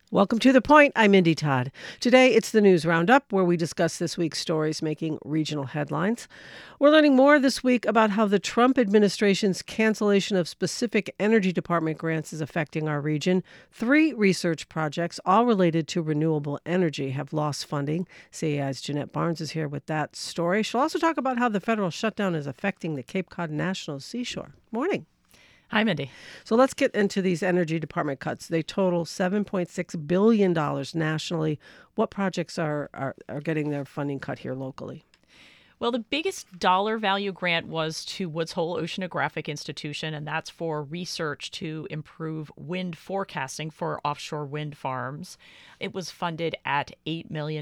Welcome to The Point. I'm Mindy Todd. Today, it's the News Roundup, where we discuss this week's stories making regional headlines. We're learning more this week about how the Trump administration's cancellation of specific Energy Department grants is affecting our region. 3 research projects, all related to renewable energy, have lost funding. CAI's Jeanette Barnes is here with that story. She'll also talk about how the federal shutdown is affecting the Cape Cod National Seashore. Morning. Hi, Mindy. So let's get into these Energy Department cuts. They total $7.6 billion nationally. What projects are getting their funding cut here locally? Well, the biggest dollar value grant was to Woods Hole Oceanographic Institution, and that's for research to improve wind forecasting for offshore wind farms. It was funded at $8 million.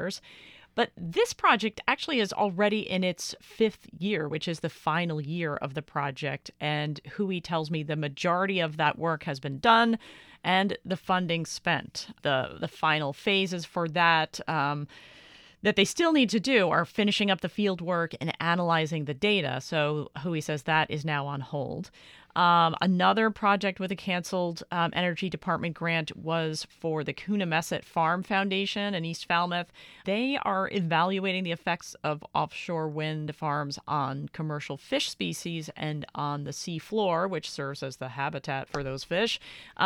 But this project actually is already in its 5th year, which is the final year of the project. And Hui tells me the majority of that work has been done and the funding spent. The final phases for that that they still need to do are finishing up the field work and analyzing the data. So Hui says that is now on hold. Another project with a canceled Energy Department grant was for the Coonamessett Farm Foundation in East Falmouth. They are evaluating the effects of offshore wind farms on commercial fish species and on the sea floor, which serves as the habitat for those fish.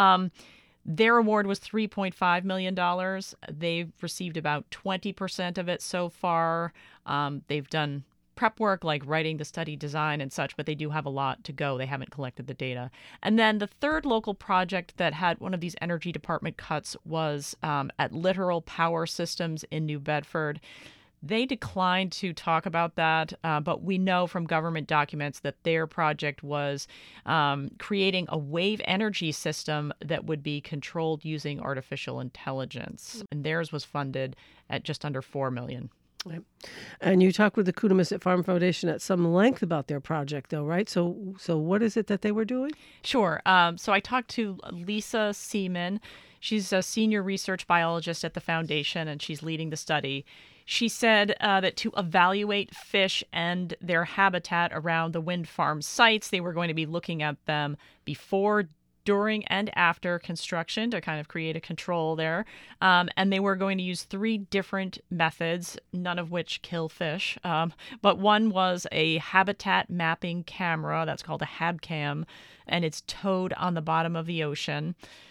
Their award was $3.5 million. They've received about 20% of it so far. They've done prep work like writing the study design and such, but they do have a lot to go. They haven't collected the data. And then the third local project that had one of these Energy Department cuts was at Littoral Power Systems in New Bedford. They declined to talk about that, but we know from government documents that their project was creating a wave energy system that would be controlled using artificial intelligence. And theirs was funded at just under $4 million. Right. And you talked with the Coonamessett Farm Foundation at some length about their project, though, right? So what is it that they were doing? Sure. So I talked to Lisa Seaman. She's a senior research biologist at the foundation, and she's leading the study. She said that to evaluate fish and their habitat around the wind farm sites, they were going to be looking at them before, during, and after construction to kind of create a control there. And they were going to use 3 different methods, none of which kill fish. But one was a habitat mapping camera, that's called a HabCam, and it's towed on the bottom of the ocean.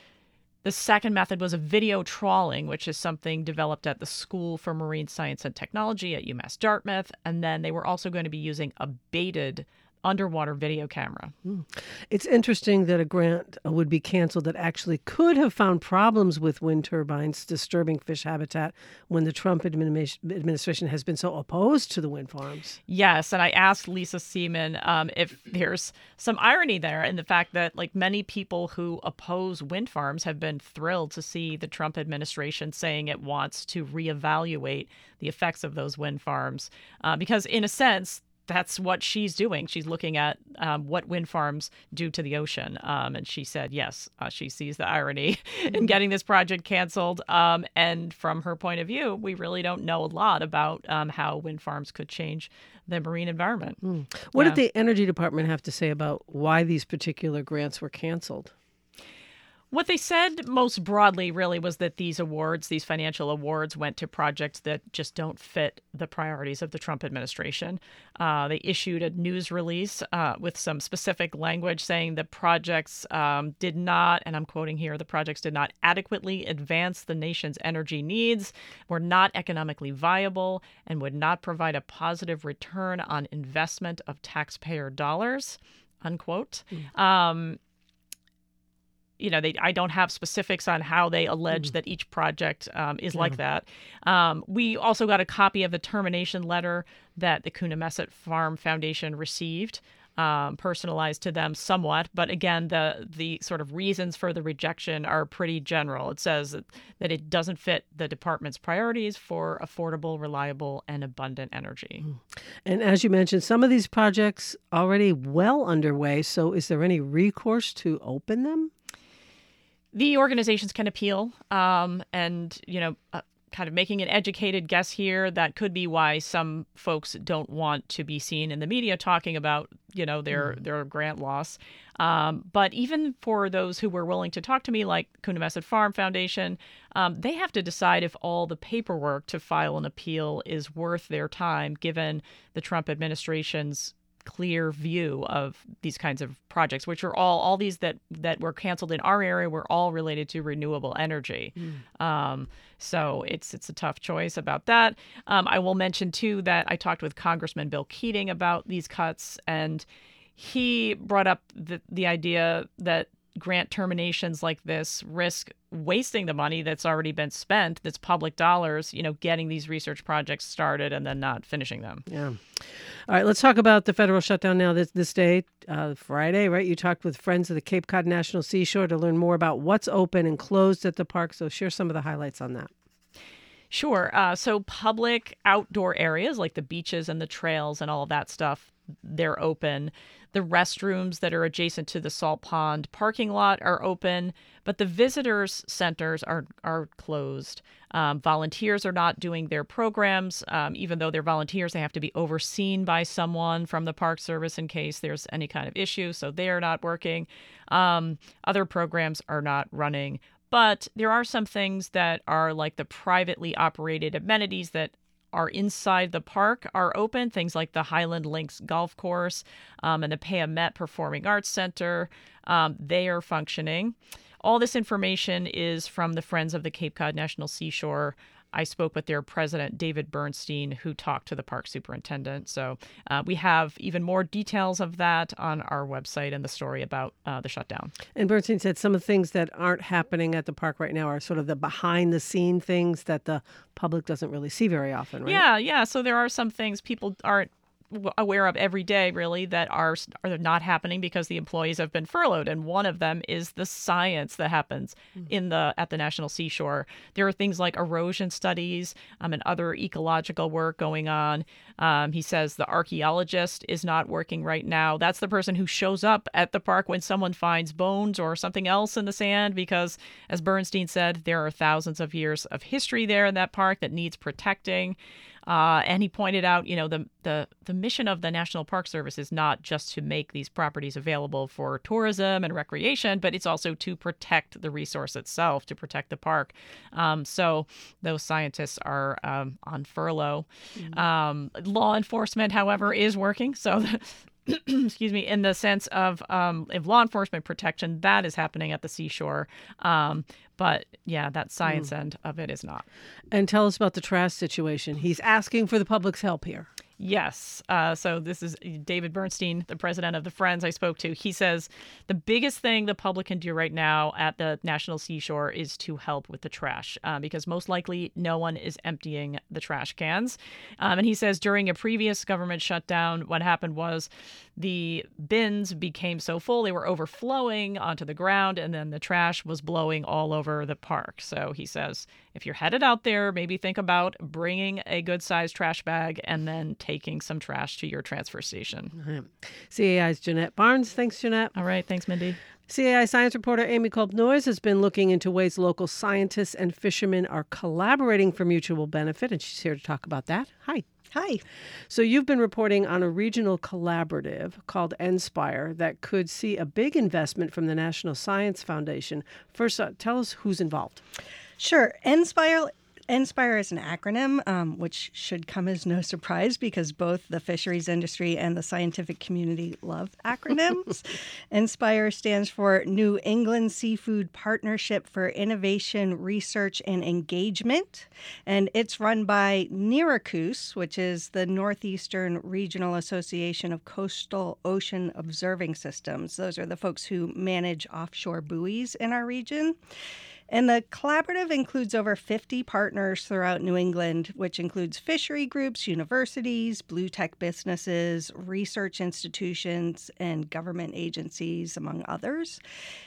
The second method was a video trawling, which is something developed at the School for Marine Science and Technology at UMass Dartmouth. And then they were also going to be using a baited underwater video camera. It's interesting that a grant would be canceled that actually could have found problems with wind turbines disturbing fish habitat when the Trump administration has been so opposed to the wind farms. Yes, and I asked Lisa Seaman if there's some irony there in the fact that, like, many people who oppose wind farms have been thrilled to see the Trump administration saying it wants to reevaluate the effects of those wind farms because, in a sense, that's what she's doing. She's looking at what wind farms do to the ocean. And she said, yes, she sees the irony in getting this project canceled. And from her point of view, we really don't know a lot about how wind farms could change the marine environment. What did the Energy Department have to say about why these particular grants were canceled? What they said most broadly really was that these financial awards, went to projects that just don't fit the priorities of the Trump administration. They issued a news release with some specific language saying the projects did not, and I'm quoting here, the projects did not adequately advance the nation's energy needs, were not economically viable, and would not provide a positive return on investment of taxpayer dollars, unquote. I don't have specifics on how they allege that each project is like that. We also got a copy of the termination letter that the Coonamessett Farm Foundation received, personalized to them somewhat. But again, the sort of reasons for the rejection are pretty general. It says that it doesn't fit the department's priorities for affordable, reliable, and abundant energy. And as you mentioned, some of these projects already well underway. So is there any recourse to open them? The organizations can appeal and, kind of making an educated guess here. That could be why some folks don't want to be seen in the media talking about, their grant loss. But even for those who were willing to talk to me, like Coonamessett Farm Foundation, they have to decide if all the paperwork to file an appeal is worth their time, given the Trump administration's clear view of these kinds of projects, which are all these that were canceled in our area were all related to renewable energy. So it's a tough choice about that. I will mention, too, that I talked with Congressman Bill Keating about these cuts, and he brought up the idea that grant terminations like this risk wasting the money that's already been spent, that's public dollars, getting these research projects started and then not finishing them. Yeah. All right, let's talk about the federal shutdown now. This day, Friday, right? You talked with Friends of the Cape Cod National Seashore to learn more about what's open and closed at the park. So share some of the highlights on that. Sure. So public outdoor areas like the beaches and the trails and all of that stuff, they're open. The restrooms that are adjacent to the Salt Pond parking lot are open, but the visitors centers are closed. Volunteers are not doing their programs. Even though they're volunteers, they have to be overseen by someone from the Park Service in case there's any kind of issue, so they're not working. Other programs are not running. But there are some things that are like the privately operated amenities that are inside the park are open. Things like the Highland Links Golf Course and the Payamet Performing Arts Center. They are functioning. All this information is from the Friends of the Cape Cod National Seashore. I spoke with their president, David Bernstein, who talked to the park superintendent. So we have even more details of that on our website and the story about the shutdown. And Bernstein said some of the things that aren't happening at the park right now are sort of the behind-the-scene things that the public doesn't really see very often, right? Yeah. So there are some things people aren't aware of every day, really, that are not happening because the employees have been furloughed. And one of them is the science that happens at the National Seashore. There are things like erosion studies and other ecological work going on. He says the archaeologist is not working right now. That's the person who shows up at the park when someone finds bones or something else in the sand, because, as Bernstein said, there are thousands of years of history there in that park that needs protecting. And he pointed out, the mission of the National Park Service is not just to make these properties available for tourism and recreation, but it's also to protect the resource itself, to protect the park. So those scientists are on furlough. Law enforcement, however, is working. So excuse me, in the sense of if law enforcement protection, that is happening at the seashore. But yeah, that science end of it is not. And tell us about the trash situation. He's asking for the public's help here. Yes. So this is David Bernstein, the president of the Friends I spoke to. He says the biggest thing the public can do right now at the National Seashore is to help with the trash, because most likely no one is emptying the trash cans. And he says during a previous government shutdown, what happened was the bins became so full they were overflowing onto the ground, and then the trash was blowing all over the park. So he says if you're headed out there, maybe think about bringing a good-sized trash bag and then taking some trash to your transfer station. Right. CAI's Jeanette Barnes. Thanks, Jeanette. All right. Thanks, Mindy. CAI science reporter Amy Kolb-Noyes has been looking into ways local scientists and fishermen are collaborating for mutual benefit, and she's here to talk about that. Hi. Hi. So you've been reporting on a regional collaborative called NSPIRE that could see a big investment from the National Science Foundation. First, tell us who's involved. Sure. NSPIRE is an acronym, which should come as no surprise because both the fisheries industry and the scientific community love acronyms. NSPIRE stands for New England Seafood Partnership for Innovation, Research, and Engagement. And it's run by NERACOOS, which is the Northeastern Regional Association of Coastal Ocean Observing Systems. Those are the folks who manage offshore buoys in our region. And the collaborative includes over 50 partners throughout New England, which includes fishery groups, universities, blue tech businesses, research institutions, and government agencies, among others.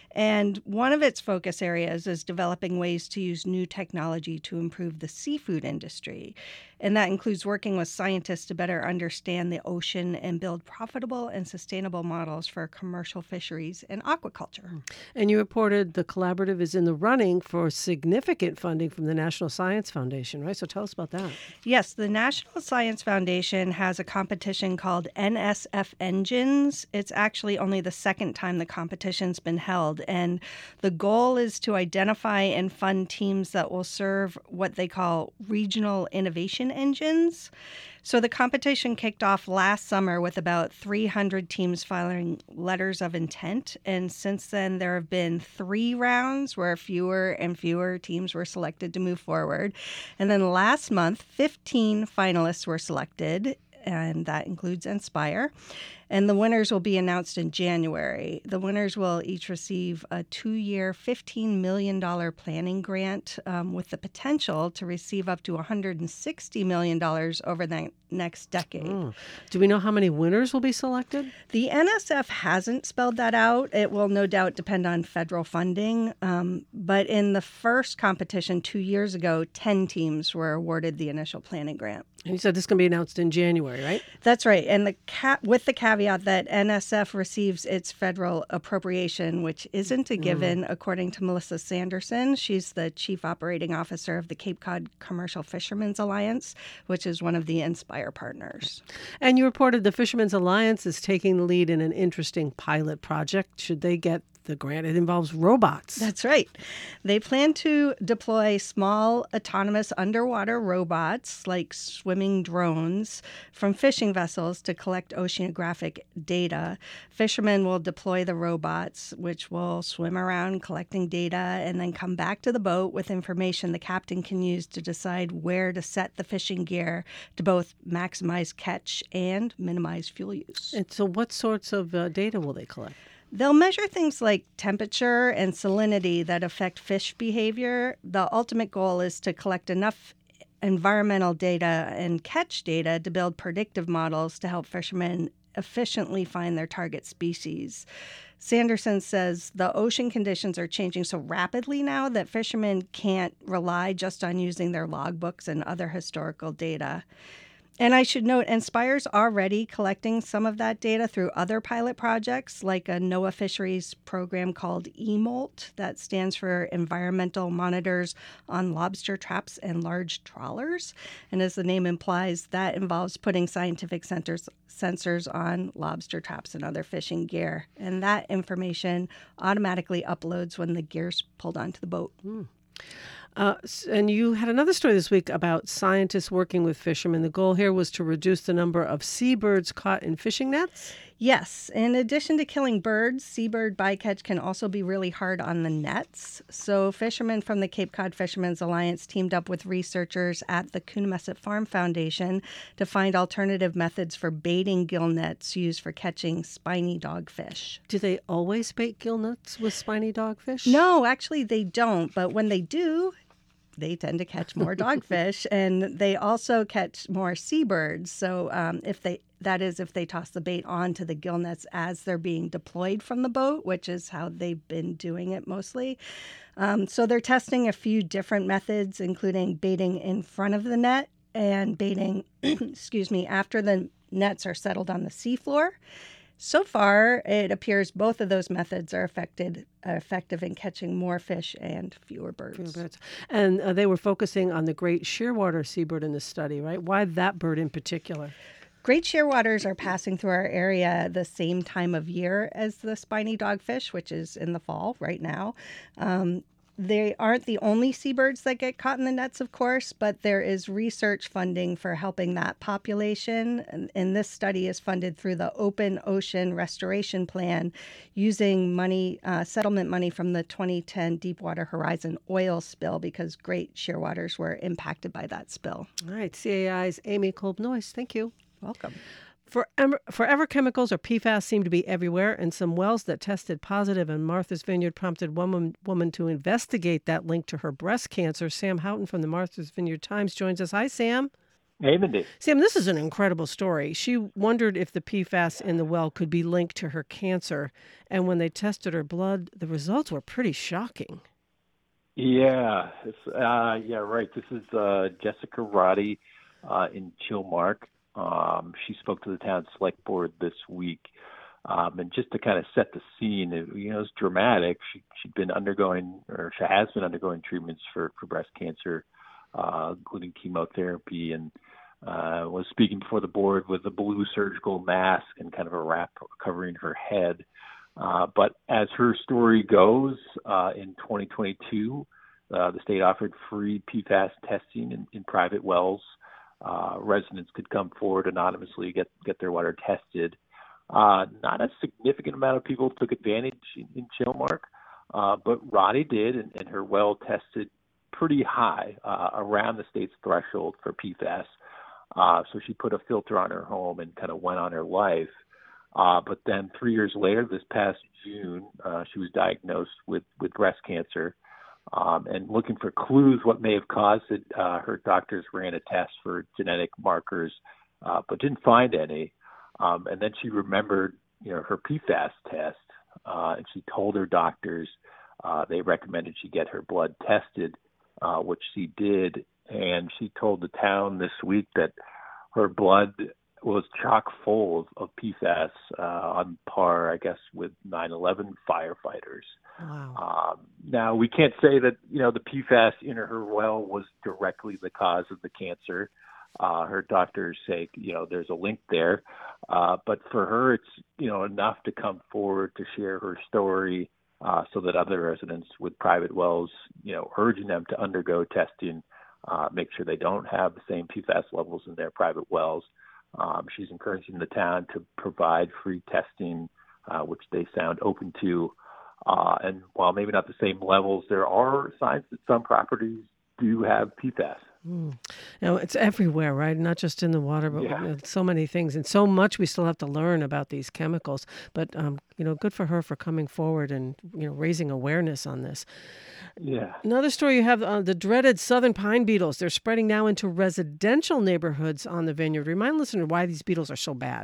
And one of its focus areas is developing ways to use new technology to improve the seafood industry. And that includes working with scientists to better understand the ocean and build profitable and sustainable models for commercial fisheries and aquaculture. And you reported the collaborative is in the running for significant funding from the National Science Foundation, right? So tell us about that. Yes, the National Science Foundation has a competition called NSF Engines. It's actually only the second time the competition's been held. And the goal is to identify and fund teams that will serve what they call regional innovation engines. So the competition kicked off last summer with about 300 teams filing letters of intent. And since then, there have been 3 rounds where fewer and fewer teams were selected to move forward. And then last month, 15 finalists were selected, and that includes Inspire. And the winners will be announced in January. The winners will each receive a 2-year, $15 million planning grant with the potential to receive up to $160 million over the next decade. Do we know how many winners will be selected? The NSF hasn't spelled that out. It will no doubt depend on federal funding. But in the first competition 2 years ago, 10 teams were awarded the initial planning grant. And you said this is going to be announced in January, right? That's right. And with the caveat that NSF receives its federal appropriation, which isn't a given, according to Melissa Sanderson. She's the chief operating officer of the Cape Cod Commercial Fishermen's Alliance, which is one of the Inspire partners. And you reported the Fishermen's Alliance is taking the lead in an interesting pilot project. Should they get the grant? It involves robots. That's right. They plan to deploy small autonomous underwater robots like swimming drones from fishing vessels to collect oceanographic data. Fishermen will deploy the robots, which will swim around collecting data and then come back to the boat with information the captain can use to decide where to set the fishing gear to both maximize catch and minimize fuel use. And so what sorts of data will they collect? They'll measure things like temperature and salinity that affect fish behavior. The ultimate goal is to collect enough environmental data and catch data to build predictive models to help fishermen efficiently find their target species. Sanderson says the ocean conditions are changing so rapidly now that fishermen can't rely just on using their logbooks and other historical data. And I should note, Inspire's already collecting some of that data through other pilot projects, like a NOAA Fisheries program called EMOLT, that stands for Environmental Monitors on Lobster Traps and Large Trawlers. And as the name implies, that involves putting scientific sensors on lobster traps and other fishing gear. And that information automatically uploads when the gear's pulled onto the boat. And you had another story this week about scientists working with fishermen. The goal here was to reduce the number of seabirds caught in fishing nets? Yes. In addition to killing birds, seabird bycatch can also be really hard on the nets. So fishermen from the Cape Cod Fishermen's Alliance teamed up with researchers at the Coonamessett Farm Foundation to find alternative methods for baiting gill nets used for catching spiny dogfish. Do they always bait gill nets with spiny dogfish? No, actually they don't. But when they do, they tend to catch more dogfish, and they also catch more seabirds. So if they toss the bait onto the gill nets as they're being deployed from the boat, which is how they've been doing it mostly. So they're testing a few different methods, including baiting in front of the net and baiting, after the nets are settled on the seafloor. So far, it appears both of those methods are effective in catching more fish and fewer birds. And they were focusing on the great shearwater seabird in this study, right? Why that bird in particular? Great shearwaters are passing through our area the same time of year as the spiny dogfish, which is in the fall right now. They aren't the only seabirds that get caught in the nets, of course, but there is research funding for helping that population. And this study is funded through the Open Ocean Restoration Plan using settlement money from the 2010 Deepwater Horizon oil spill because great shearwaters were impacted by that spill. All right, CAI's Amy Kolb-Noyce, thank you. Welcome. Forever chemicals, or PFAS, seem to be everywhere, and some wells that tested positive in Martha's Vineyard prompted one woman to investigate that link to her breast cancer. Sam Houghton from the Martha's Vineyard Times joins us. Hi, Sam. Hey, Mindy. Sam, this is an incredible story. She wondered if the PFAS in the well could be linked to her cancer. And when they tested her blood, the results were pretty shocking. Yeah, right. This is Jessica Roddy in Chilmark. She spoke to the town select board this week. And just to kind of set the scene, it's dramatic. She'd been undergoing, or she has been undergoing treatments for breast cancer, including chemotherapy, and was speaking before the board with a blue surgical mask and kind of a wrap covering her head. But as her story goes, in 2022, the state offered free PFAS testing in private wells. Residents could come forward anonymously, get their water tested. Not a significant amount of people took advantage in Chilmark, but Roddy did, and her well tested pretty high, around the state's threshold for PFAS. So she put a filter on her home and kind of went on her life. But then 3 years later, this past June, she was diagnosed with breast cancer. And looking for clues what may have caused it, her doctors ran a test for genetic markers, but didn't find any. And then she remembered, her PFAS test, and she told her doctors they recommended she get her blood tested, which she did. And she told the town this week that her blood was chock full of PFAS, on par, I guess, with 9/11 firefighters. Wow. Now, we can't say that, the PFAS in her well was directly the cause of the cancer. Her doctors say, there's a link there. But for her, it's, enough to come forward to share her story, so that other residents with private wells, urging them to undergo testing, make sure they don't have the same PFAS levels in their private wells. She's encouraging the town to provide free testing, which they sound open to. And while maybe not the same levels, there are signs that some properties do have PFAS. It's everywhere, right? Not just in the water, but so many things, and so much we still have to learn about these chemicals. But good for her for coming forward and raising awareness on this. Yeah. Another story you have, the dreaded southern pine beetles. They're spreading now into residential neighborhoods on the vineyard. Remind listeners why these beetles are so bad.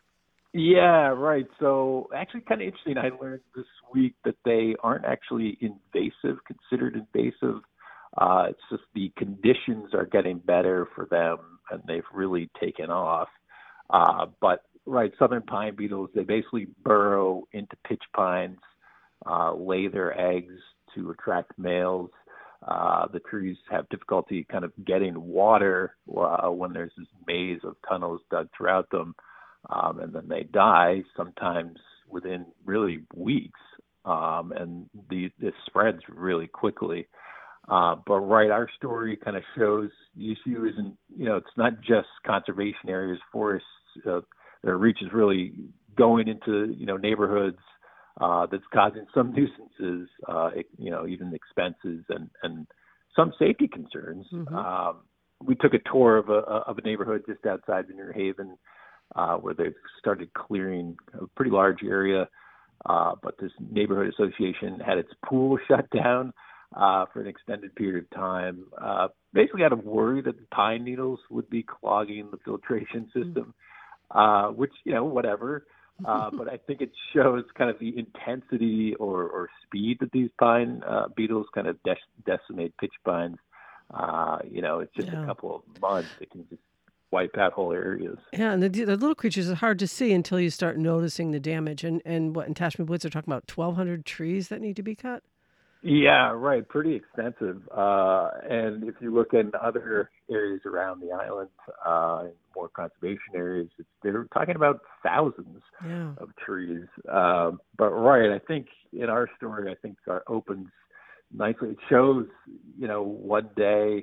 Yeah, right. So actually kind of interesting. I learned this week that they aren't actually considered invasive. It's just the conditions are getting better for them, and they've really taken off. But southern pine beetles, they basically burrow into pitch pines, lay their eggs to attract males. The trees have difficulty kind of getting water when there's this maze of tunnels dug throughout them, and then they die sometimes within really weeks, and this spreads really quickly. But our story kind of shows the issue isn't, it's not just conservation areas, forests. Their reach is really going into, neighborhoods that's causing some nuisances, even expenses and some safety concerns. Mm-hmm. We took a tour of a neighborhood just outside Vineyard Haven, where they've started clearing a pretty large area. But this neighborhood association had its pool shut down for an extended period of time, basically out of worry that the pine needles would be clogging the filtration system, which, whatever. But I think it shows kind of the intensity or speed that these pine beetles kind of decimate pitch pines. It's just a couple of months. It can just wipe out whole areas. Yeah, and the little creatures are hard to see until you start noticing the damage. And what in Tashman Woods are talking about 1,200 trees that need to be cut? Yeah, right. Pretty extensive. And if you look in other areas around the island, more conservation areas, they're talking about thousands of trees. But I think in our story, it opens nicely. It shows, one day,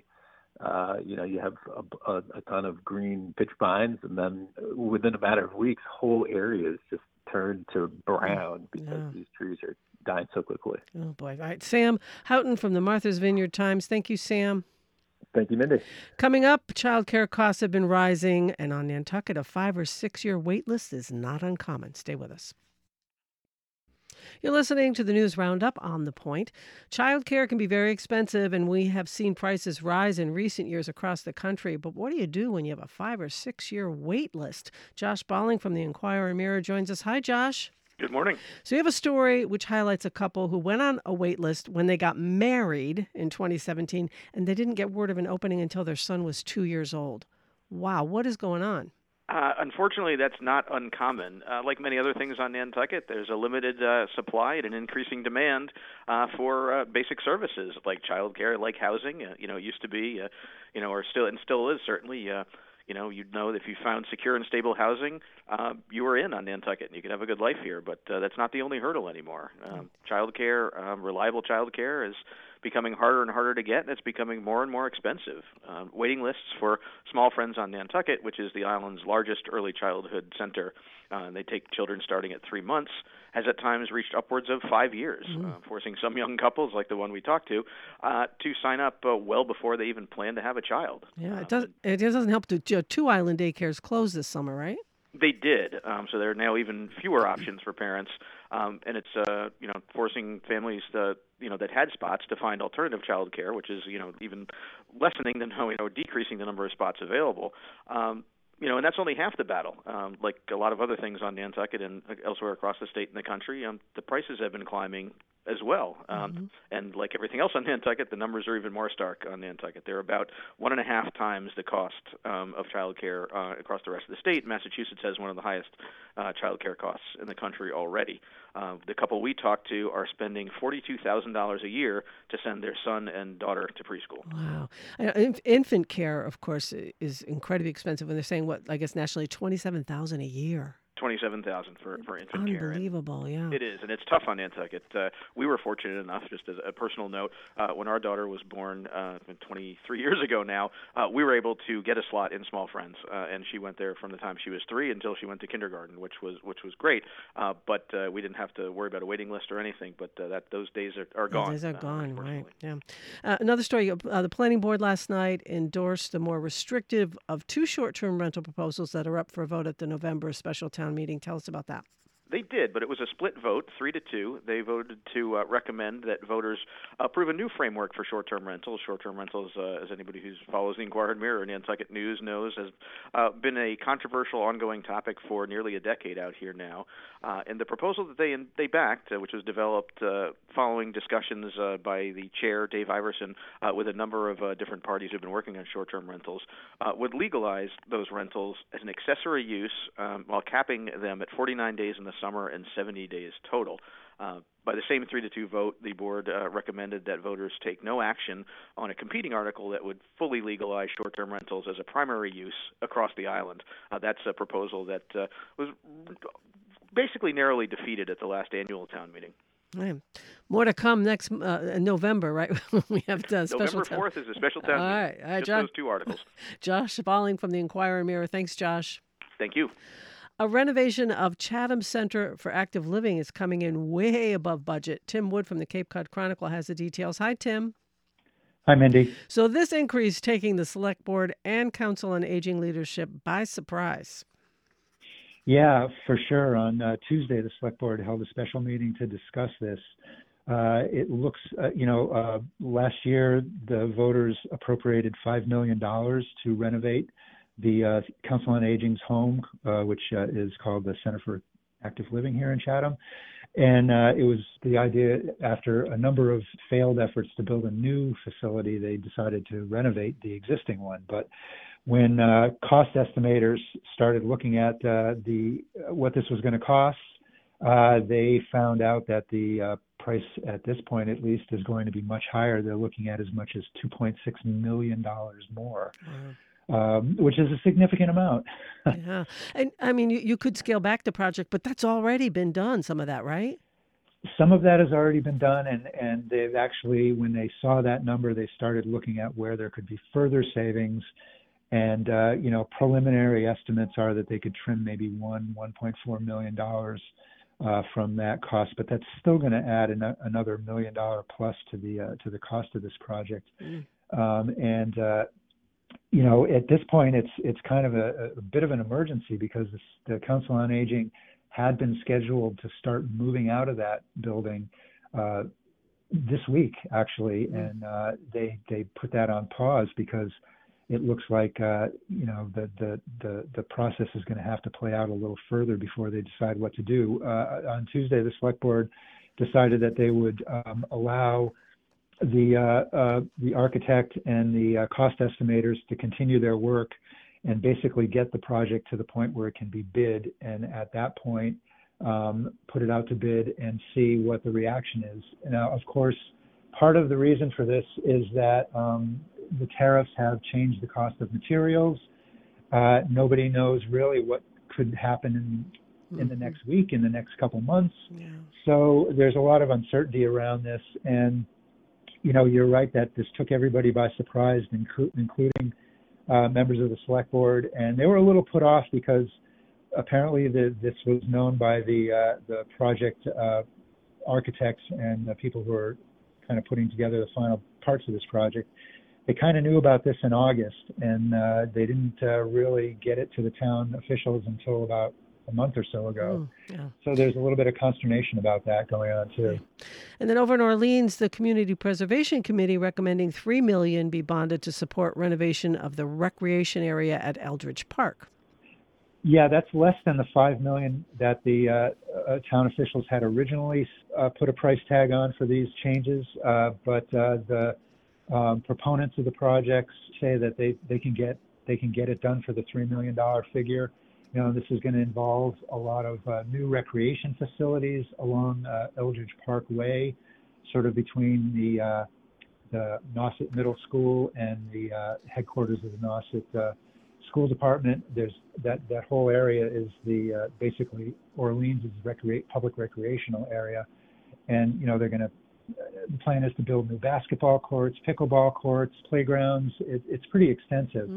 you have a ton of green pitch pines, and then within a matter of weeks, whole areas just turn to brown because these trees are dying so quickly. Oh, boy. All right. Sam Houghton from the Martha's Vineyard Times. Thank you, Sam. Thank you, Mindy. Coming up, child care costs have been rising, and on Nantucket, a 5 or 6 year wait list is not uncommon. Stay with us. You're listening to the News Roundup on The Point. Childcare can be very expensive, and we have seen prices rise in recent years across the country. But what do you do when you have a 5 or 6 year wait list? Josh Balling from the Enquirer Mirror joins us. Hi, Josh. Good morning. So you have a story which highlights a couple who went on a wait list when they got married in 2017, and they didn't get word of an opening until their son was 2 years old. Wow, what is going on? Unfortunately, that's not uncommon. Like many other things on Nantucket, there's a limited supply and an increasing demand for basic services like childcare, like housing. It used to be, or still is certainly. You'd know that if you found secure and stable housing, you were in on Nantucket and you could have a good life here. But that's not the only hurdle anymore. Childcare, reliable childcare, is becoming harder and harder to get, and it's becoming more and more expensive. Waiting lists for Small Friends on Nantucket, which is the island's largest early childhood center, they take children starting at 3 months, has at times reached upwards of 5 years, forcing some young couples, like the one we talked to sign up well before they even plan to have a child. Yeah, it doesn't help to 2 island daycares closed this summer, right? They did, so there are now even fewer options for parents, and it's forcing families that had spots to find alternative child care, which is even lessening decreasing the number of spots available. And that's only half the battle. Like a lot of other things on Nantucket and elsewhere across the state and the country, the prices have been climbing as well. And like everything else on Nantucket, the numbers are even more stark on Nantucket. They're about 1.5 times the cost of child care across the rest of the state. Massachusetts has one of the highest child care costs in the country already. The couple we talked to are spending $42,000 a year to send their son and daughter to preschool. Wow. Infant care, of course, is incredibly expensive. When they're saying, nationally, $27,000 a year. $27,000 for infant care. Unbelievable, yeah. It is, and it's tough on Nantucket. We were fortunate enough, just as a personal note, when our daughter was born 23 years ago now, we were able to get a slot in Small Friends, and she went there from the time she was 3 until she went to kindergarten, which was great. But we didn't have to worry about a waiting list or anything. But those days are gone. Those days are gone, right? Yeah. Another story: the planning board last night endorsed the more restrictive of 2 short-term rental proposals that are up for a vote at the November special town meeting. Tell us about that. They did, but it was a split vote, 3-2. They voted to recommend that voters approve a new framework for short-term rentals. Short-term rentals, as anybody who follows the Enquirer Mirror and Nantucket News knows, has been a controversial, ongoing topic for nearly a decade out here now. And the proposal that they backed, which was developed following discussions by the chair, Dave Iverson, with a number of different parties who've been working on short-term rentals, would legalize those rentals as an accessory use while capping them at 49 days in the summer and 70 days total. By the same 3-2 vote, the board recommended that voters take no action on a competing article that would fully legalize short-term rentals as a primary use across the island. That's a proposal that was basically narrowly defeated at the last annual town meeting. Right. More to come next November, right? We have special November 4th is a special town meeting. All right, just Josh, those 2 articles. Josh Balling from the Enquirer Mirror. Thanks, Josh. Thank you. A renovation of Chatham Center for Active Living is coming in way above budget. Tim Wood from the Cape Cod Chronicle has the details. Hi, Tim. Hi, Mindy. So this increase taking the Select Board and Council on Aging leadership by surprise. Yeah, for sure. On Tuesday, the Select Board held a special meeting to discuss this. It looks, last year the voters appropriated $5 million to renovate the Council on Aging's home, which is called the Center for Active Living here in Chatham. And it was the idea, after a number of failed efforts to build a new facility, they decided to renovate the existing one. But when cost estimators started looking at what this was going to cost, they found out that the price at this point, at least, is going to be much higher. They're looking at as much as $2.6 million more. Wow. Which is a significant amount. Yeah. And I mean, you could scale back the project, but that's already been done, some of that, right? Some of that has already been done. And they've actually, when they saw that number, they started looking at where there could be further savings. And, preliminary estimates are that they could trim maybe $1.4 million from that cost. But that's still going to add another $1 million plus to the cost of this project. At this point, it's kind of a bit of an emergency because the Council on Aging had been scheduled to start moving out of that building this week, actually, and they put that on pause because it looks like the process is going to have to play out a little further before they decide what to do. On Tuesday, the select board decided that they would allow the architect and the cost estimators to continue their work and basically get the project to the point where it can be bid, and at that point put it out to bid and see what the reaction is. Now, of course, part of the reason for this is that the tariffs have changed the cost of materials. Nobody knows really what could happen in the next week, in the next couple months. Yeah. So there's a lot of uncertainty around this, and you're right that this took everybody by surprise, including members of the select board, and they were a little put off because apparently this was known by the project architects and the people who are kind of putting together the final parts of this project. They kind of knew about this in August, and they didn't really get it to the town officials until about a month or so ago. So there's a little bit of consternation about that going on too. And then over in Orleans, the Community Preservation Committee recommending $3 million be bonded to support renovation of the recreation area at Eldridge Park. Yeah, that's less than the $5 million that the town officials had originally put a price tag on for these changes. But the proponents of the projects say that they can get it done for the $3 million figure. This is going to involve a lot of new recreation facilities along Eldridge Park Way, sort of between the Nauset Middle School and the headquarters of the Nauset School Department. There's that whole area is the basically Orleans' public recreational area, and they're going to. The plan is to build new basketball courts, pickleball courts, playgrounds. It's pretty extensive,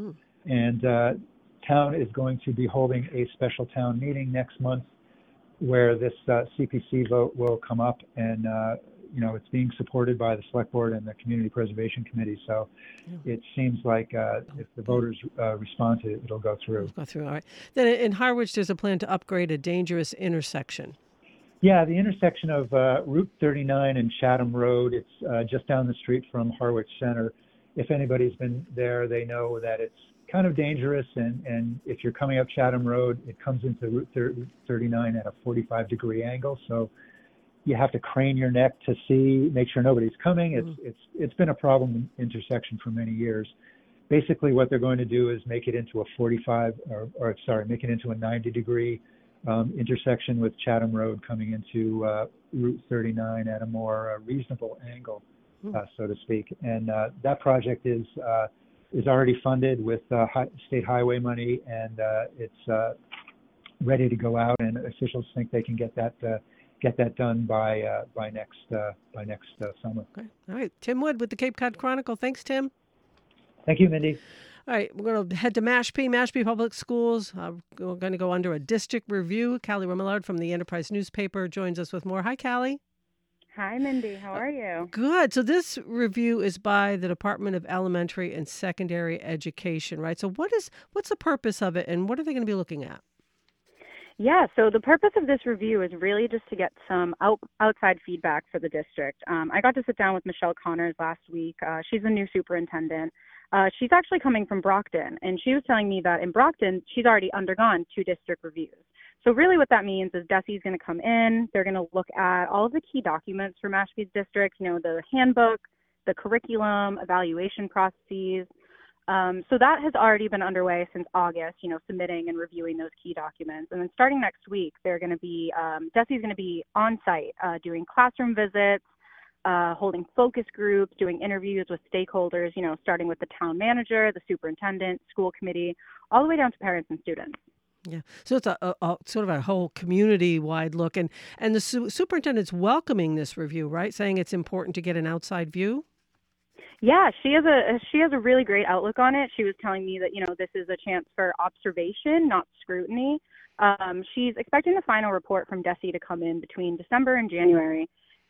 and town is going to be holding a special town meeting next month where this CPC vote will come up, and it's being supported by the select board and the community preservation committee. So it seems like if the voters respond to it, it'll go through. All right. Then in Harwich, there's a plan to upgrade a dangerous intersection. Yeah, the intersection of Route 39 and Chatham Road. It's just down the street from Harwich Center. If anybody's been there, they know that it's kind of dangerous, and if you're coming up Chatham Road, it comes into Route 39 at a 45-degree angle, so you have to crane your neck to make sure nobody's coming. It's been a problem intersection for many years. Basically, what they're going to do is make it into a 90-degree intersection with Chatham Road coming into Route 39 at a more reasonable angle, so to speak. And that project is already funded with state highway money, and it's ready to go out. And officials think they can get that done by next summer. Okay. All right. Tim Wood with the Cape Cod Chronicle. Thanks, Tim. Thank you, Mindy. All right, we're going to head to Mashpee Public Schools. We're going to go under a district review. Callie Remillard from the Enterprise newspaper joins us with more. Hi, Callie. Hi, Mindy. How are you? Good. So this review is by the Department of Elementary and Secondary Education, right? So what's the purpose of it, and what are they going to be looking at? Yeah, so the purpose of this review is really just to get some outside feedback for the district. I got to sit down with Michelle Connors last week. She's a new superintendent. She's actually coming from Brockton, and she was telling me that in Brockton, she's already undergone 2 district reviews. So really what that means is DESE's going to come in, they're going to look at all of the key documents for Mashpee's district, the handbook, the curriculum, evaluation processes. So that has already been underway since August, submitting and reviewing those key documents. And then starting next week, they're going to be, DESE's going to be on site doing classroom visits, holding focus groups, doing interviews with stakeholders, starting with the town manager, the superintendent, school committee, all the way down to parents and students. Yeah, so it's a sort of a whole community-wide look, and the superintendent's welcoming this review, right? Saying it's important to get an outside view. Yeah, she has a really great outlook on it. She was telling me that this is a chance for observation, not scrutiny. She's expecting the final report from DESE to come in between December and January,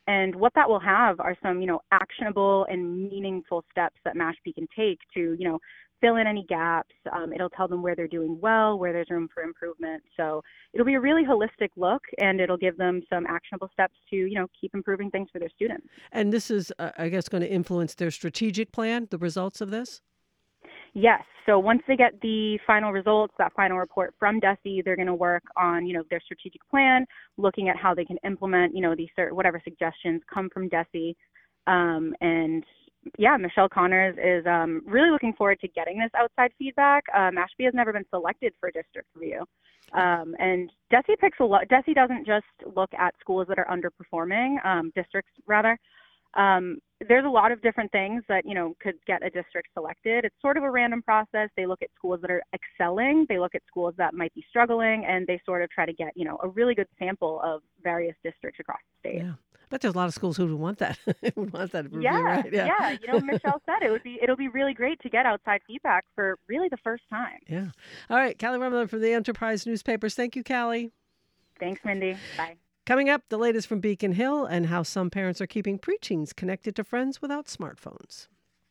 And what that will have are some, actionable and meaningful steps that Mashpee can take to, fill in any gaps. It'll tell them where they're doing well, where there's room for improvement. So it'll be a really holistic look, and it'll give them some actionable steps to, keep improving things for their students. And this is, I guess, going to influence their strategic plan, the results of this? Yes. So once they get the final results, that final report from DESE, they're going to work on, their strategic plan, looking at how they can implement, these whatever suggestions come from DESE. And yeah, Michelle Connors is really looking forward to getting this outside feedback. Mashpee has never been selected for district review. And DESE picks a lot. DESE doesn't just look at schools that are underperforming, districts rather. There's a lot of different things that, could get a district selected. It's sort of a random process. They look at schools that are excelling. They look at schools that might be struggling, and they sort of try to get, a really good sample of various districts across the state. Yeah. But there's a lot of schools who would want that. Would want that review, yeah, right? Yeah. Michelle said it'll be really great to get outside feedback for really the first time. Yeah. All right, Callie Rumler from the Enterprise Newspapers. Thank you, Callie. Thanks, Mindy. Bye. Coming up, the latest from Beacon Hill and how some parents are keeping preachings connected to friends without smartphones.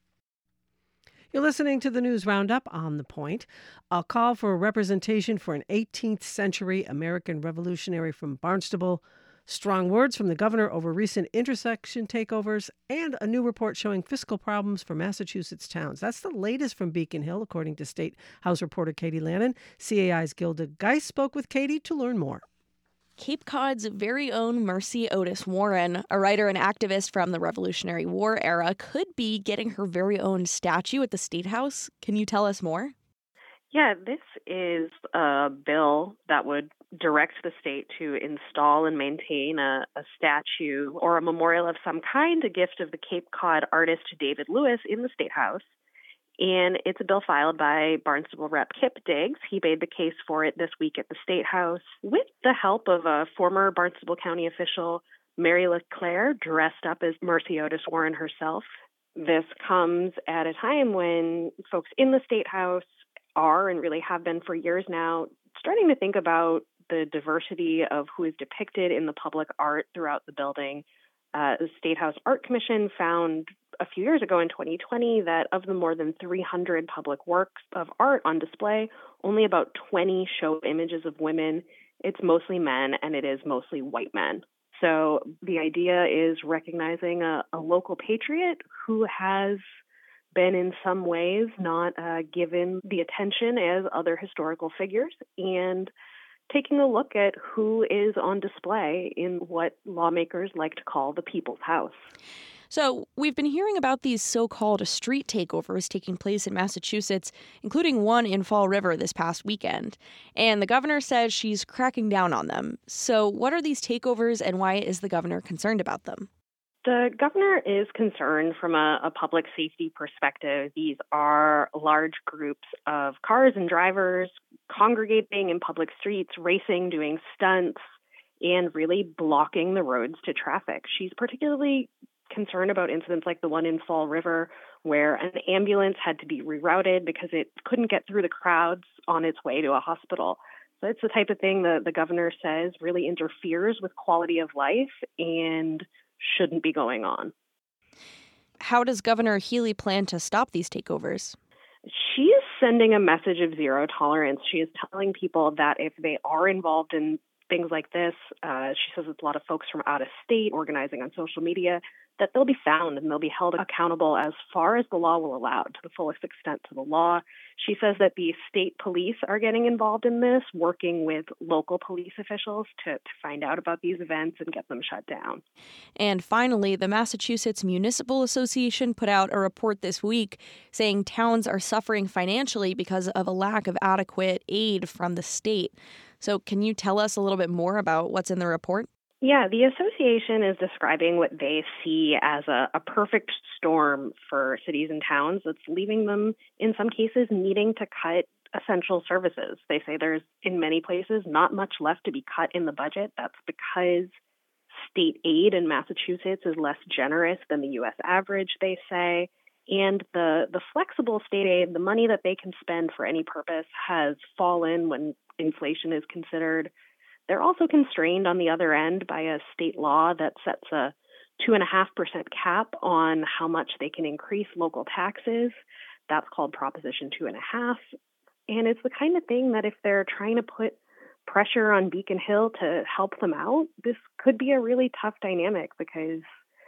You're listening to the News Roundup on The Point. A call for representation for an 18th century American revolutionary from Barnstable, strong words from the governor over recent intersection takeovers, and a new report showing fiscal problems for Massachusetts towns. That's the latest from Beacon Hill, according to State House reporter Katie Lannon. CAI's Gilda Geist spoke with Katie to learn more. Cape Cod's very own Mercy Otis Warren, a writer and activist from the Revolutionary War era, could be getting her very own statue at the State House. Can you tell us more? Yeah, this is a bill that would direct the state to install and maintain a statue or a memorial of some kind, a gift of the Cape Cod artist David Lewis in the State House. And it's a bill filed by Barnstable Rep. Kip Diggs. He made the case for it this week at the State House with the help of a former Barnstable County official, Mary LeClaire, dressed up as Mercy Otis Warren herself. This comes at a time when folks in the State House are, and really have been for years now, starting to think about the diversity of who is depicted in the public art throughout the building. The State House Art Commission found a few years ago in 2020 that of the more than 300 public works of art on display, only about 20 show images of women. It's mostly men, and it is mostly white men. So the idea is recognizing a local patriot who has been in some ways not given the attention as other historical figures, and taking a look at who is on display in what lawmakers like to call the People's House. So we've been hearing about these so-called street takeovers taking place in Massachusetts, including one in Fall River this past weekend. And the governor says she's cracking down on them. So what are these takeovers, and why is the governor concerned about them? The governor is concerned from a public safety perspective. These are large groups of cars and drivers congregating in public streets, racing, doing stunts, and really blocking the roads to traffic. She's particularly concerned about incidents like the one in Fall River, where an ambulance had to be rerouted because it couldn't get through the crowds on its way to a hospital. So it's the type of thing that the governor says really interferes with quality of life and shouldn't be going on. How does Governor Healey plan to stop these takeovers? She is sending a message of zero tolerance. She is telling people that if they are involved in things like this, she says it's a lot of folks from out of state organizing on social media, that they'll be found and they'll be held accountable as far as the law will allow, to the fullest extent to the law. She says that the state police are getting involved in this, working with local police officials to find out about these events and get them shut down. And finally, the Massachusetts Municipal Association put out a report this week saying towns are suffering financially because of a lack of adequate aid from the state. So can you tell us a little bit more about what's in the report? Yeah, the association is describing what they see as a perfect storm for cities and towns that's leaving them, in some cases, needing to cut essential services. They say there's, in many places, not much left to be cut in the budget. That's because state aid in Massachusetts is less generous than the U.S. average, they say. And the flexible state aid, the money that they can spend for any purpose, has fallen when inflation is considered. They're also constrained on the other end by a state law that sets a 2.5% cap on how much they can increase local taxes. That's called Proposition 2.5. And it's the kind of thing that if they're trying to put pressure on Beacon Hill to help them out, this could be a really tough dynamic because,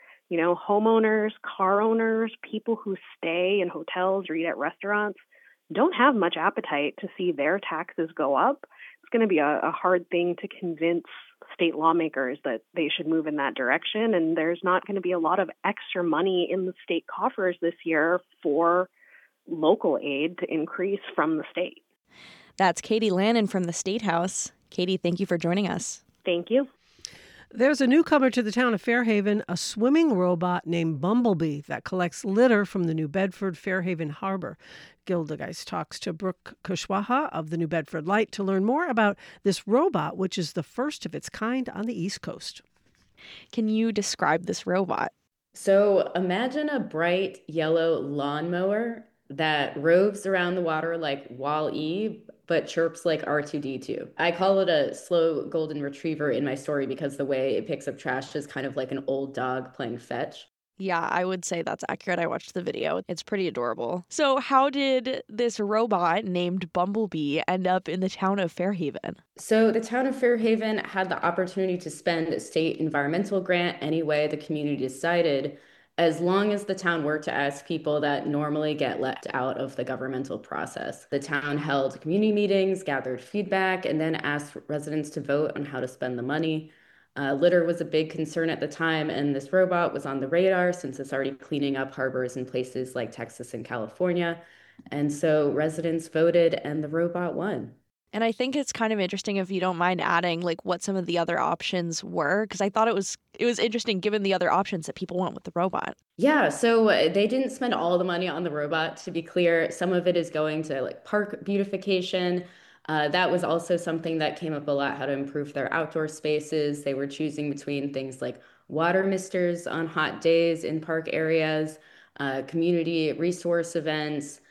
homeowners, car owners, people who stay in hotels or eat at restaurants don't have much appetite to see their taxes go up. It's going to be a hard thing to convince state lawmakers that they should move in that direction. And there's not going to be a lot of extra money in the state coffers this year for local aid to increase from the state. That's Katie Lannon from the State House. Katie, thank you for joining us. Thank you. There's a newcomer to the town of Fairhaven, a swimming robot named Bumblebee that collects litter from the New Bedford Fairhaven Harbor. Gilda Geist talks to Brooke Kushwaha of the New Bedford Light to learn more about this robot, which is the first of its kind on the East Coast. Can you describe this robot? So imagine a bright yellow lawnmower that roves around the water like Wall-E, but chirps like R2-D2. I call it a slow golden retriever in my story because the way it picks up trash is kind of like an old dog playing fetch. Yeah, I would say that's accurate. I watched the video. It's pretty adorable. So how did this robot named Bumblebee end up in the town of Fairhaven? So the town of Fairhaven had the opportunity to spend a state environmental grant any way the community decided, as long as the town worked to ask people that normally get left out of the governmental process. The town held community meetings, gathered feedback, and then asked residents to vote on how to spend the money. Litter was a big concern at the time, and this robot was on the radar since it's already cleaning up harbors in places like Texas and California. And so residents voted, and the robot won. And I think it's kind of interesting, if you don't mind adding, what some of the other options were, because I thought it was interesting given the other options that people went with the robot. Yeah, so they didn't spend all the money on the robot, to be clear. Some of it is going to park beautification. That was also something that came up a lot, how to improve their outdoor spaces. They were choosing between things like water misters on hot days in park areas, community resource events.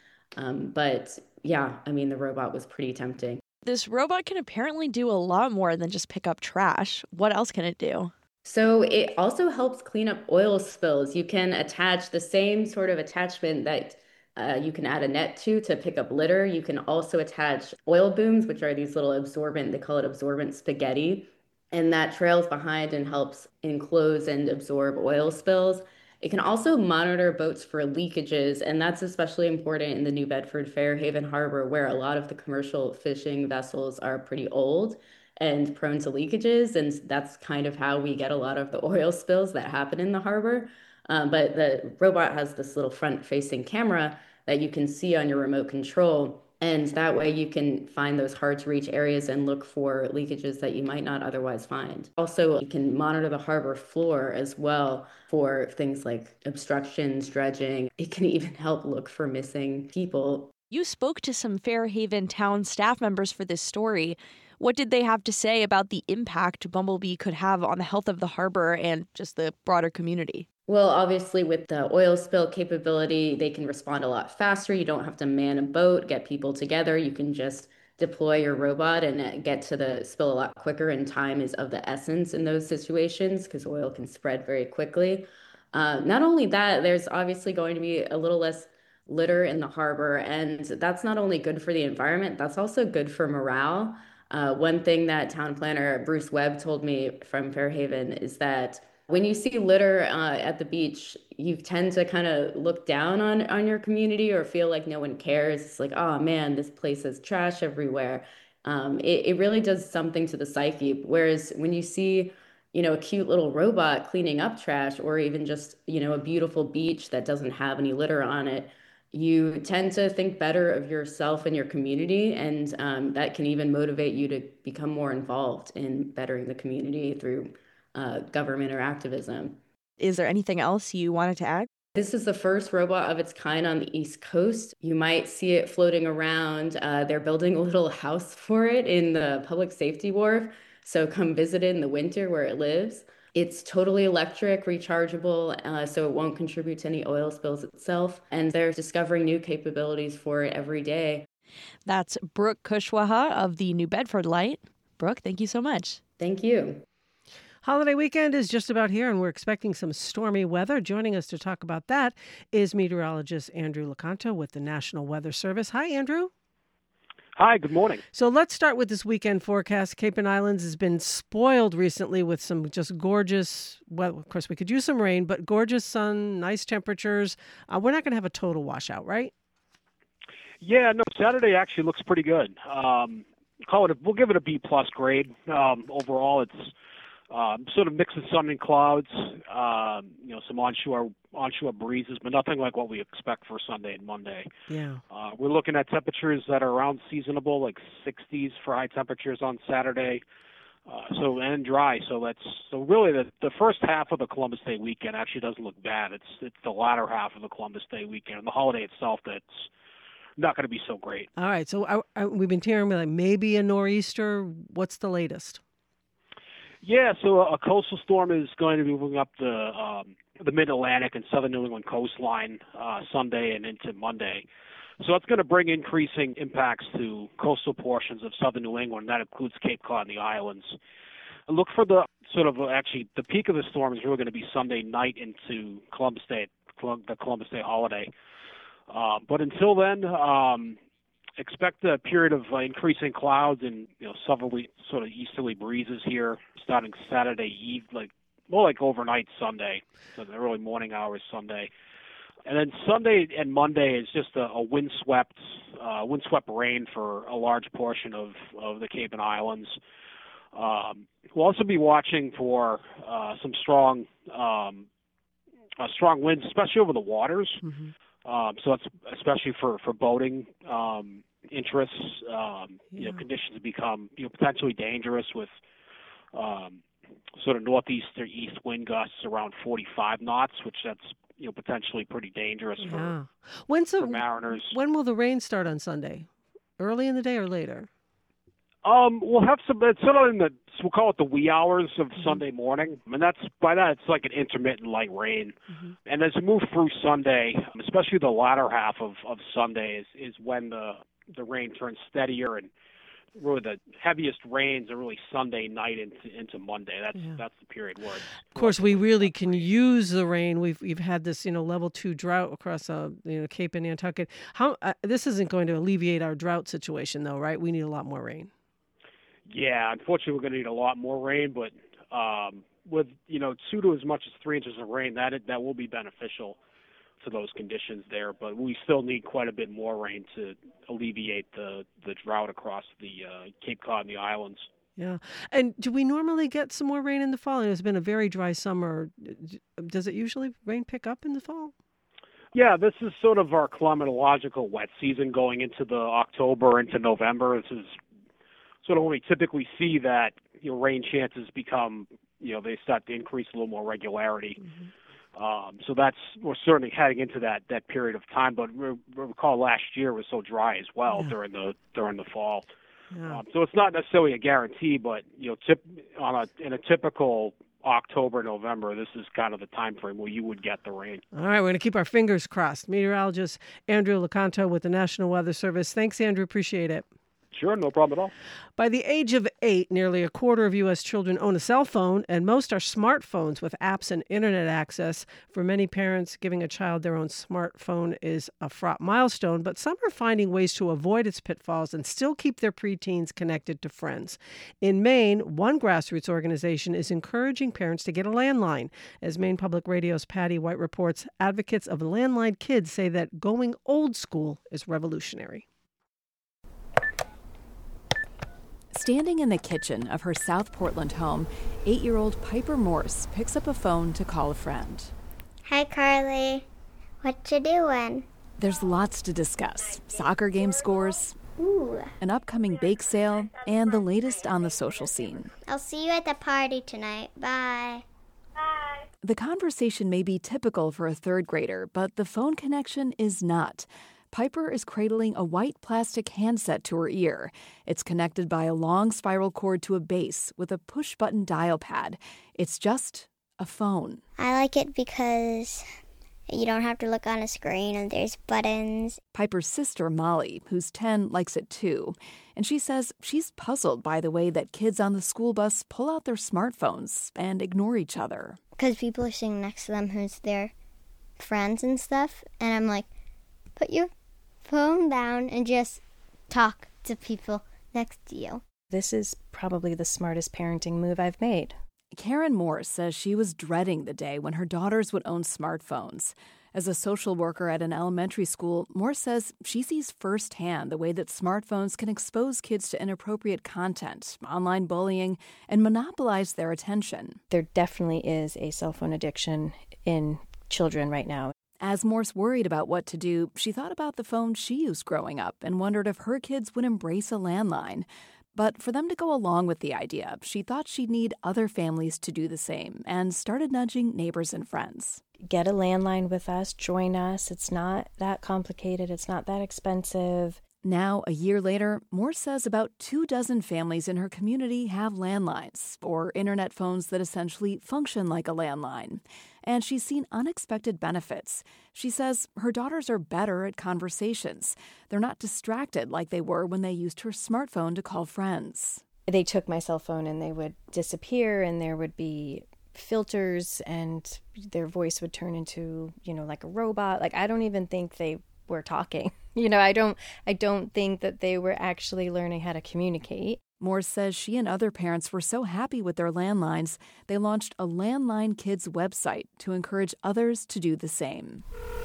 But yeah, the robot was pretty tempting. This robot can apparently do a lot more than just pick up trash. What else can it do? So it also helps clean up oil spills. You can attach the same sort of attachment that you can add a net to pick up litter. You can also attach oil booms, which are these little absorbent, they call it absorbent spaghetti, and that trails behind and helps enclose and absorb oil spills. It can also monitor boats for leakages, and that's especially important in the New Bedford Fairhaven Harbor, where a lot of the commercial fishing vessels are pretty old and prone to leakages, and that's kind of how we get a lot of the oil spills that happen in the harbor. But the robot has this little front-facing camera that you can see on your remote control, and that way you can find those hard-to-reach areas and look for leakages that you might not otherwise find. Also, you can monitor the harbor floor as well for things like obstructions, dredging. It can even help look for missing people. You spoke to some Fairhaven town staff members for this story. What did they have to say about the impact Bumblebee could have on the health of the harbor and just the broader community? Well, obviously, with the oil spill capability, they can respond a lot faster. You don't have to man a boat, get people together. You can just deploy your robot and get to the spill a lot quicker, and time is of the essence in those situations because oil can spread very quickly. Not only that, there's obviously going to be a little less litter in the harbor, and that's not only good for the environment, that's also good for morale. One thing that town planner Bruce Webb told me from Fairhaven is that when you see litter at the beach, you tend to kind of look down on your community or feel like no one cares. It's like, oh man, this place has trash everywhere. It really does something to the psyche. Whereas when you see, a cute little robot cleaning up trash, or even just, a beautiful beach that doesn't have any litter on it, you tend to think better of yourself and your community, and that can even motivate you to become more involved in bettering the community through government or activism. Is there anything else you wanted to add? This is the first robot of its kind on the East Coast. You might see it floating around. They're building a little house for it in the public safety wharf, so come visit it in the winter where it lives. It's totally electric, rechargeable, so it won't contribute to any oil spills itself. And they're discovering new capabilities for it every day. That's Brooke Kushwaha of the New Bedford Light. Brooke, thank you so much. Thank you. Holiday weekend is just about here, and we're expecting some stormy weather. Joining us to talk about that is meteorologist Andrew Lecanto with the National Weather Service. Hi, Andrew. Hi, good morning. So let's start with this weekend forecast. Cape and Islands has been spoiled recently with some just gorgeous, well, of course, we could use some rain, but gorgeous sun, nice temperatures. We're not going to have a total washout, right? Yeah, no, Saturday actually looks pretty good. We'll give it a B-plus grade. Overall, it's sort of mix of sun and clouds, some onshore breezes, but nothing like what we expect for Sunday and Monday. Yeah. We're looking at temperatures that are around seasonable, like 60s for high temperatures on Saturday. And dry. So really the first half of the Columbus Day weekend actually doesn't look bad. It's the latter half of the Columbus Day weekend and the holiday itself that's not going to be so great. All right. So we've been hearing like maybe a nor'easter. What's the latest? Yeah, so a coastal storm is going to be moving up the mid-Atlantic and southern New England coastline Sunday and into Monday. So it's going to bring increasing impacts to coastal portions of southern New England. That includes Cape Cod and the islands. Look for the peak of the storm is really going to be Sunday night into Columbus Day, the Columbus Day holiday. But until then, expect a period of increasing clouds and southerly sort of easterly breezes here starting Saturday eve, more like overnight Sunday, so the early morning hours Sunday. And then Sunday and Monday is just a windswept rain for a large portion of the Cape and Islands. We'll also be watching for some strong winds, especially over the waters. Mm-hmm. So that's especially for boating interests. Conditions become potentially dangerous with sort of northeast or east wind gusts around 45 knots, which that's potentially pretty dangerous for mariners. When will the rain start on Sunday? Early in the day or later? We'll have some. It's sort of we'll call it the wee hours of Sunday morning. I mean, it's like an intermittent light rain. Mm-hmm. And as we move through Sunday, especially the latter half of Sunday is when the rain turns steadier, and really the heaviest rains are really Sunday night into Monday. That's the period where it's, of course, we really can use the rain. We've had this level 2 drought across Cape and Nantucket. This isn't going to alleviate our drought situation though, right? We need a lot more rain. Yeah, unfortunately, we're going to need a lot more rain, but with 2 to as much as 3 inches of rain, that will be beneficial to those conditions there. But we still need quite a bit more rain to alleviate the drought across the Cape Cod and the islands. Yeah, and do we normally get some more rain in the fall? It's been a very dry summer. Does it usually rain pick up in the fall? Yeah, this is sort of our climatological wet season going into the October into November. This is sort of when we typically see that rain chances become they start to increase a little more regularity. Mm-hmm. So we're certainly heading into that period of time. But recall last year was so dry as well during the fall. Yeah. So it's not necessarily a guarantee, but in a typical October, November, this is kind of the time frame where you would get the rain. All right, we're going to keep our fingers crossed. Meteorologist Andrew Lecanto with the National Weather Service. Thanks, Andrew. Appreciate it. Sure, no problem at all. By the age of 8, nearly a quarter of U.S. children own a cell phone, and most are smartphones with apps and internet access. For many parents, giving a child their own smartphone is a fraught milestone, but some are finding ways to avoid its pitfalls and still keep their preteens connected to friends. In Maine, one grassroots organization is encouraging parents to get a landline. As Maine Public Radio's Patty White reports, advocates of landline kids say that going old school is revolutionary. Standing in the kitchen of her South Portland home, 8-year-old Piper Morse picks up a phone to call a friend. Hi, Carly. What you doing? There's lots to discuss. Soccer game scores, Ooh. An upcoming bake sale, and the latest on the social scene. I'll see you at the party tonight. Bye. Bye. The conversation may be typical for a third grader, but the phone connection is not. Piper is cradling a white plastic handset to her ear. It's connected by a long spiral cord to a base with a push-button dial pad. It's just a phone. I like it because You don't have to look on a screen and there's buttons. Piper's sister, Molly, who's 10, likes it too. And she says she's puzzled by the way that kids on the school bus pull out their smartphones and ignore each other. Because people are sitting next to them who's their friends and stuff. And I'm like, put your phone down and just talk to people next to you. This is probably the smartest parenting move I've made. Karen Morse says she was dreading the day when her daughters would own smartphones. As a social worker at an elementary school, Morse says she sees firsthand the way that smartphones can expose kids to inappropriate content, online bullying, and monopolize their attention. There definitely is a cell phone addiction in children right now. As Morse worried about what to do, she thought about the phone she used growing up and wondered if her kids would embrace a landline. But for them to go along with the idea, she thought she'd need other families to do the same and started nudging neighbors and friends. Get a landline with us, join us. It's not that complicated. It's not that expensive. Now, a year later, Morse says about 24 families in her community have landlines, or internet phones that essentially function like a landline. And she's seen unexpected benefits. She says her daughters are better at conversations. They're not distracted like they were when they used her smartphone to call friends. They took my cell phone and they would disappear, and there would be filters, and their voice would turn into, like a robot. Like, I don't even think they were talking. I don't think that they were actually learning how to communicate. Morse says she and other parents were so happy with their landlines, they launched a Landline Kids website to encourage others to do the same.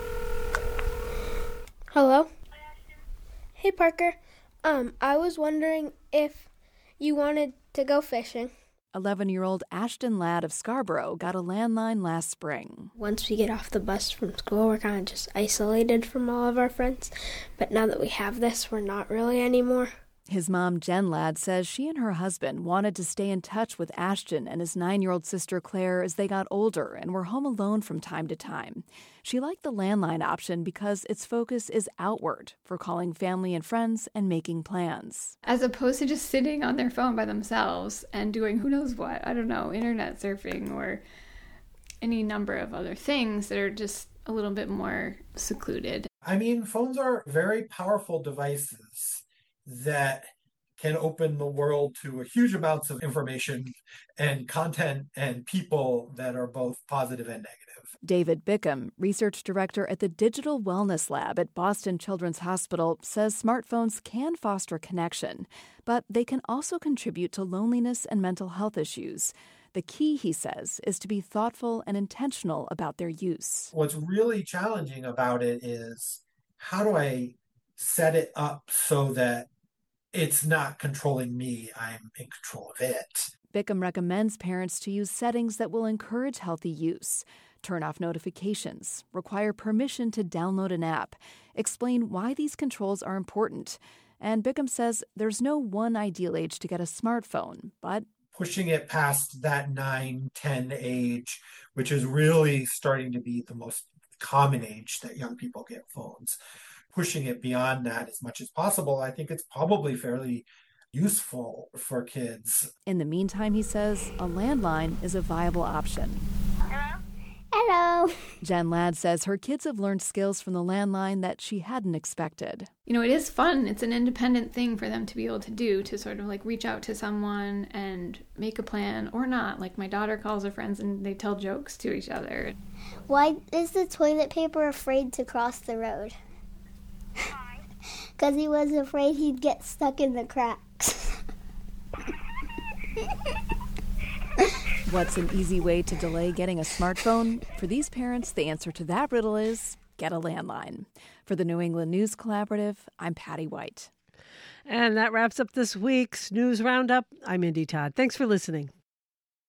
Hello? Hey, Parker. I was wondering if you wanted to go fishing. 11-year-old Ashton Ladd of Scarborough got a landline last spring. Once we get off the bus from school, we're kind of just isolated from all of our friends. But now that we have this, we're not really anymore. His mom, Jen Ladd, says she and her husband wanted to stay in touch with Ashton and his 9-year-old sister Claire as they got older and were home alone from time to time. She liked the landline option because its focus is outward, for calling family and friends and making plans. As opposed to just sitting on their phone by themselves and doing who knows what, I don't know, internet surfing or any number of other things that are just a little bit more secluded. I mean, phones are very powerful devices that can open the world to huge amounts of information and content and people that are both positive and negative. David Bickham, research director at the Digital Wellness Lab at Boston Children's Hospital, says smartphones can foster connection, but they can also contribute to loneliness and mental health issues. The key, he says, is to be thoughtful and intentional about their use. What's really challenging about it is, how do I set it up so that it's not controlling me, I'm in control of it? Bickham recommends parents to use settings that will encourage healthy use. Turn off notifications, require permission to download an app, explain why these controls are important. And Bickham says there's no one ideal age to get a smartphone, but pushing it past that 9-10 age, which is really starting to be the most common age that young people get phones. Pushing it beyond that as much as possible, I think it's probably fairly useful for kids. In the meantime, he says, a landline is a viable option. Hello. Jen Ladd says her kids have learned skills from the landline that she hadn't expected. It is fun. It's an independent thing for them to be able to do, to sort of like reach out to someone and make a plan or not. Like my daughter calls her friends and they tell jokes to each other. Why is the toilet paper afraid to cross the road? Because he was afraid he'd get stuck in the cracks. What's an easy way to delay getting a smartphone? For these parents, the answer to that riddle is get a landline. For the New England News Collaborative, I'm Patty White. And that wraps up this week's News Roundup. I'm Indy Todd. Thanks for listening.